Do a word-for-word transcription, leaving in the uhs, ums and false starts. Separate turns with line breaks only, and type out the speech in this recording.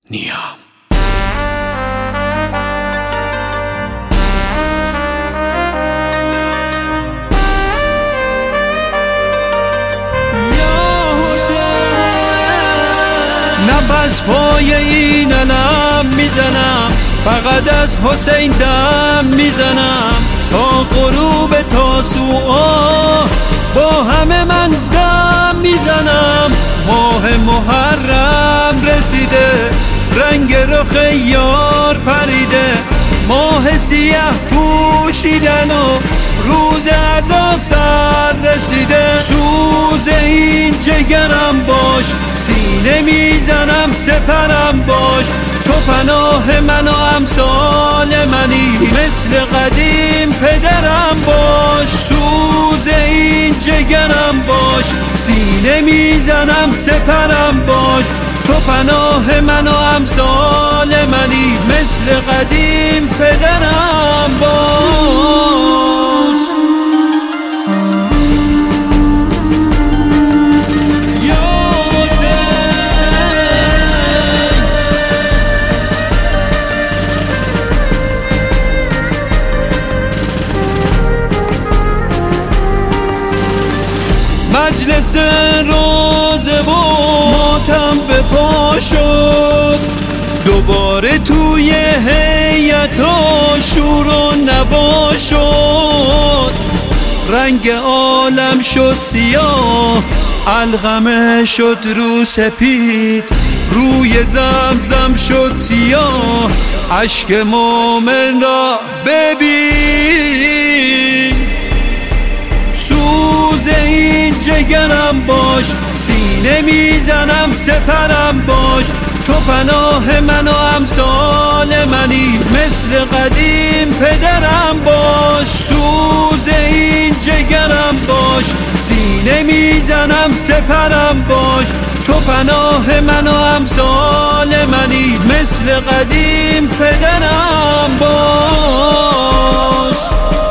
نیام. نفس پای این علم میزنم، فقط از حسین دم میزنم، تا غروب تاسوعا با همه من دم میزنم. ماه محرم رسیده، رنگ رخ یار پریده، ماه سیاه پوشیدن و روز عزا سر رسیده. سوز این جگرم باش، سینه میزنم سپرم باش، تو پناه من و امثال منی، مثل قدیم پدرم باش. سوز این جگرم باش، سینه میزنم سپرم باش، تو پناه من و امثال منی، مثل قدیم پدرم باش. مجلس روزه و ماتم به پا شد، دوباره توی هیئت و شور و نوا شد. رنگ عالم شد سیاه، علقمه شد رو سپید، روی زمزم شد سیاه، اشک مومن را ببین. سوز این جگرم باش، سینه میزنم سپرم باش، تو پناه من و امثال منی، مثل قدیم پدرم باش. سوز این جگرم باش، سینه میزنم سپرم باش، تو پناه من و امثال منی، مثل قدیم پدرم باش.